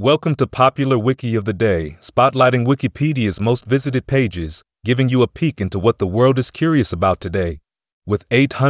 Welcome to Popular Wiki of the Day, spotlighting Wikipedia's most visited pages, giving you a peek into what the world is curious about today. With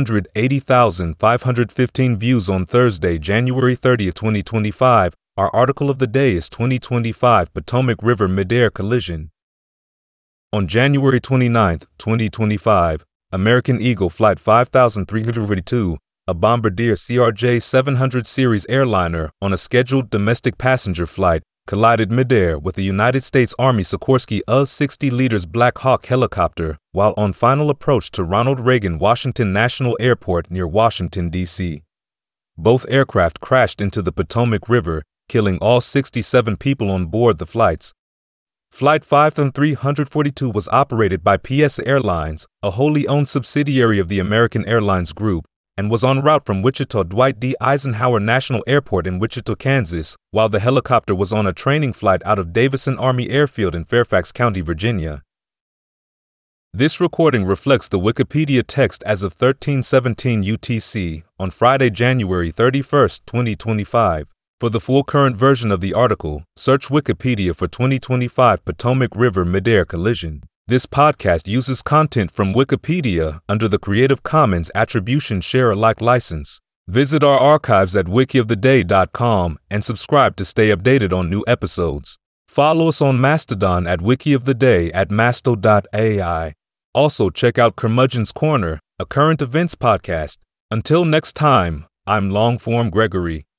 880,515 views on Thursday, January 30th, 2025, our article of the day is 2025 Potomac River Midair Collision. On January 29th, 2025, American Eagle Flight 5342, a Bombardier CRJ-700 series airliner on a scheduled domestic passenger flight, collided midair with a United States Army Sikorsky UH-60 Black Hawk helicopter while on final approach to Ronald Reagan Washington National Airport near Washington, D.C. Both aircraft crashed into the Potomac River, killing all 67 people on board the flights. Flight 5342 was operated by PS Airlines, a wholly owned subsidiary of the American Airlines Group, and was en route from Wichita Dwight D. Eisenhower National Airport in Wichita, Kansas, while the helicopter was on a training flight out of Davison Army Airfield in Fairfax County, Virginia. This recording reflects the Wikipedia text as of 13:17 UTC on Friday, January 31st, 2025. For the full current version of the article, search Wikipedia for 2025 Potomac River Midair Collision. This podcast uses content from Wikipedia under the Creative Commons Attribution Share Alike license. Visit our archives at wikioftheday.com and subscribe to stay updated on new episodes. Follow us on Mastodon at wikioftheday at masto.ai. Also check out Curmudgeon's Corner, a current events podcast. Until next time, I'm Longform Gregory.